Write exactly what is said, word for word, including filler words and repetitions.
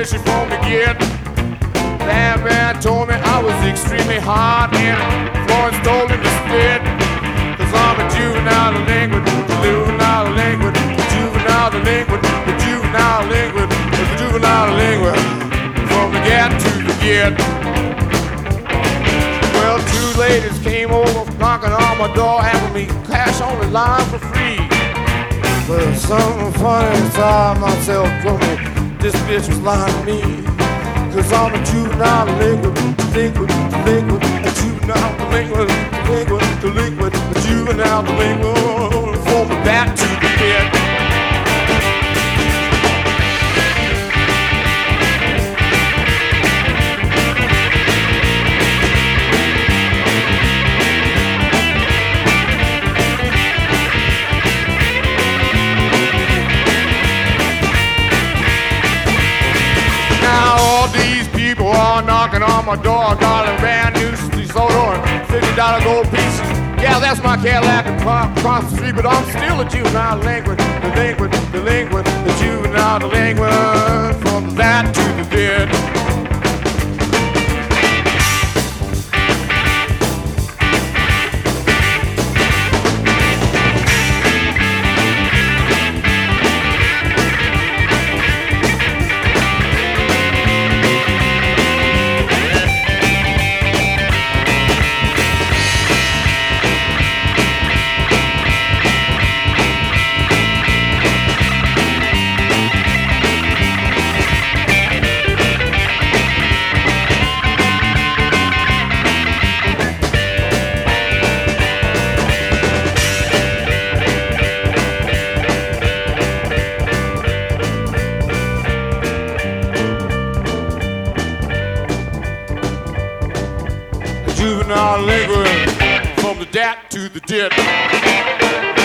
especially from the get. That man told me I was extremely hard, and Florence told him to spit. Cause I'm a juvenile delinquent, juvenile delinquent, juvenile delinquent, the juvenile delinquent, the juvenile delinquent, from the get to the get. Well, two ladies came over knocking on my door, having me cash on the line for free. But something funny inside myself told me this bitch was lying to me. Cause I'm a juvenile delinquent, delinquent, delinquent, a juvenile delinquent, delinquent, delinquent, a juvenile delinquent, from the back to the pit. Knocking on my door, I got a brand new soda and fifty dollar gold pieces. Yeah, that's my Cadillac across the street, but I'm still a juvenile delinquent, delinquent, delinquent, the juvenile delinquent, from that to the dead. Juvenile delinquent, from the dat to the dit.